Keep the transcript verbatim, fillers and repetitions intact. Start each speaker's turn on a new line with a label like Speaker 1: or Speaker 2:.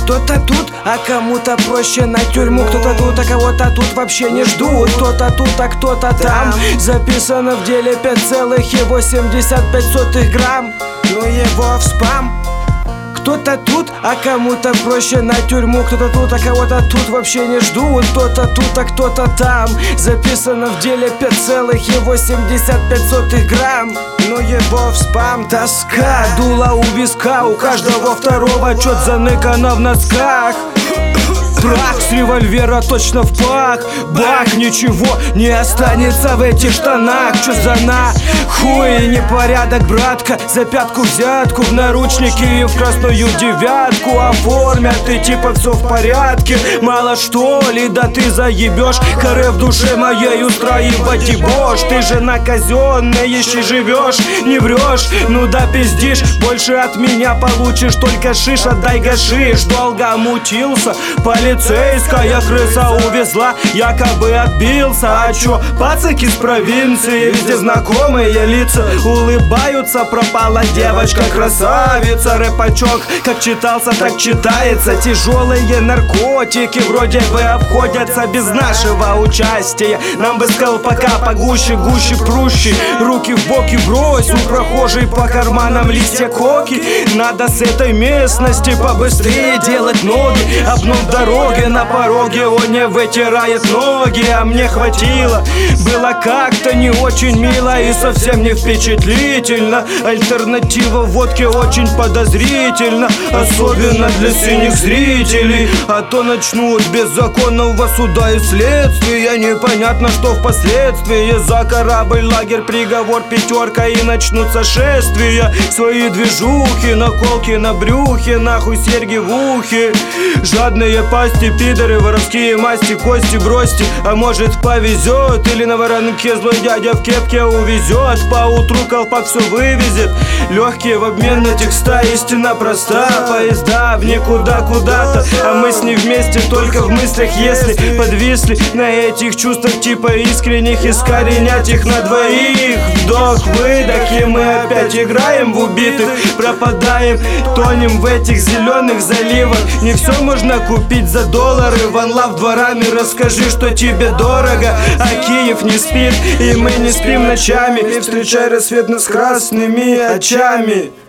Speaker 1: Кто-то тут, а кому-то проще на тюрьму. Кто-то тут, а кого-то тут вообще не ждут. Кто-то тут, а кто-то там. Записано в деле пять целых восемьдесят пять сотых грамм. Ну его в спам. Кто-то тут, а кому-то проще на тюрьму. Кто-то тут, а кого-то тут вообще не ждут. Кто-то тут, а кто-то там. Записано в деле пять целых восемьдесят пять сотых грамм. Ну его в спам. Тоска, дула у виска. У каждого второго чет заныкано в носках. Прах с револьвера точно в пах. Бах, ничего не останется в этих штанах. Чё за на хуй непорядок, братка? За пятку взятку в наручники и в красную девятку оформят, и типа все в порядке. Мало что ли, да ты заебешь. Харе в душе моей устраивать дебош. Ты же на казенной еще живешь, не врешь, ну да пиздишь. Больше от меня получишь только шиш. Отдай гашиш, долго мутился. Полицейская крыса увезла, якобы отбился. А чё, пацаки с провинции, везде знакомые лица. Улыбаются, пропала девочка, красавица. Рэпачок, как читался, так читается. Тяжелые наркотики вроде бы обходятся без нашего участия. Нам бы с колпака погуще, гуще, прущий. Руки в боки брось, у прохожей по карманам листья коки. Надо с этой местности побыстрее делать ноги. Обнов дороги на пороге, он не вытирает ноги. А мне хватило, было как-то не очень мило и совсем не впечатлительно. Альтернатива водке очень подозрительно, особенно для синих зрителей. А то начнут беззаконного суда и следствия. Непонятно, что впоследствии. За корабль, лагерь, приговор, пятерка, и начнутся шествия. Свои движухи, наколки на брюхе, нахуй серьги в ухе. Жадные пасти, пидоры, воровские масти, кости бросьте. А может повезет, или на воронке злой дядя в кепке увезет. Поутру колпак все вывезет. Легкие в обмен на текста, истина проста. Поезда в никуда куда-то, а мы с ней вместе только в мыслях. Если подвисли на этих чувствах типа искренних, искоренять их на двоих. Вдох, выдох, и мы опять играем в убитых. Пропадаем, тонем в этих зеленых заливах. Не все можно купить за доллары. Ван Лав дворами, расскажи, что тебе дорого. А Киев не спит, и мы не спим ночами. Встречай рассвет с красными очами.